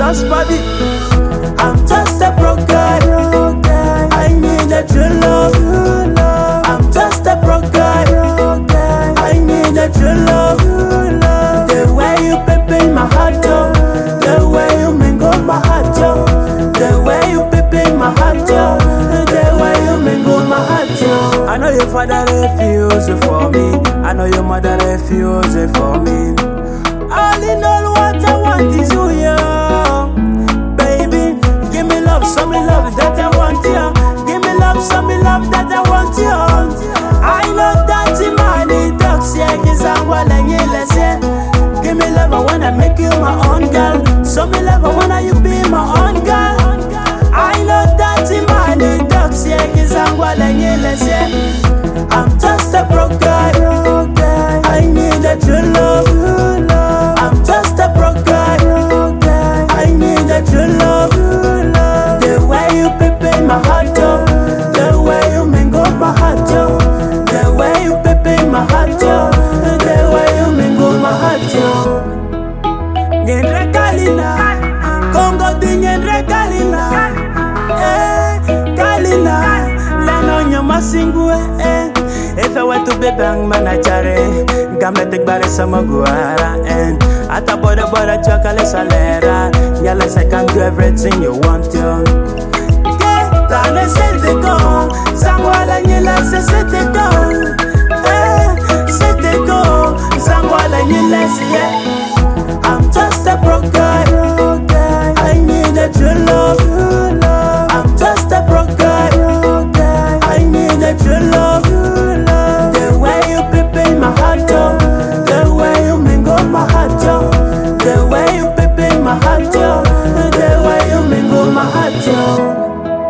boss body. I'm just a broke guy. I need a true love. I'm just a broke guy. I need a true love. The way you pepe my heart, oh. The way you mingle my heart, oh. The way you pepe my heart, oh. The way you mingle my heart, oh. I know your father refused for me. I know your mother refused for me. All in all, what I want is you, yeah. Baby, give me love, show me love that I want, yeah. Give me love, show me love that I want, yeah. I love that money talks, yeah. Give me love, I wanna make you my own girl. Show me love, I wanna you be my own girl. I love that money talks, yeah. I'm just a broke guy. I need a true love. I'm just a broke guy. I need a true love. The way you pepe my heart, oh. The way you mingle my heart, oh. The way you pepe my heart, oh. The way you mingle my heart, oh. Nyendre Kalina, Congo di Nyendre Kalina, Kalina, Leno Nyama Singwe, If I were to be bang manachare, Gametek Bare Samaguara, and at a border chocolate salera, Yala I can do everything you want to. Tane set the go, Sangwala Yala set the go, set the go, Sangwala Yala say. I'm just a broke guy. I need a true love. I'm just a broke guy. I need a true love. The way you pepe my heart, oh. The way you mingle my heart, oh. The way you pepe my heart, oh. The way you mingle my heart, oh.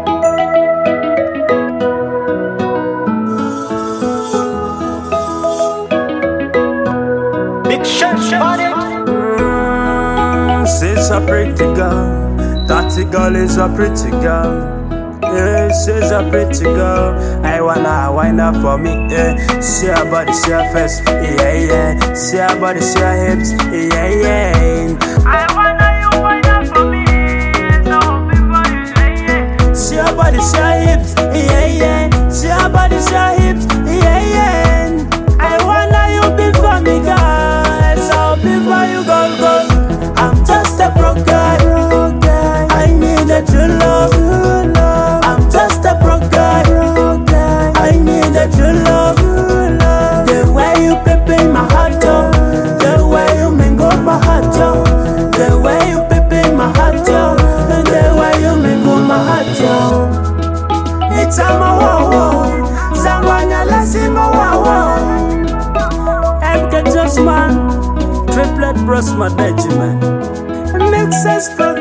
Big shot it. She's a pretty girl. That girl is a pretty girl. Yeah, she's a pretty girl. I wanna wind up for me. Yeah, see her body, see her face. Yeah, yeah. See her body, see her hips. Yeah, yeah. I wanna you wind up for me. So before you say yeah. See her body, see her hips. Yeah, yeah. See her body, see her hips. Yeah, yeah. I wanna you be for me, girl. So before you go. I'm just a broke guy. I need a true love. I'm just a broke guy. I need a true love. The way you pepe my heart, oh. The way you mingle my heart, oh. The way you pepe my heart, oh. The way you mingle my heart, oh. It's a wow. Zangwanya lasima wow. MK Just Man. Triplet Bros Management. Mix us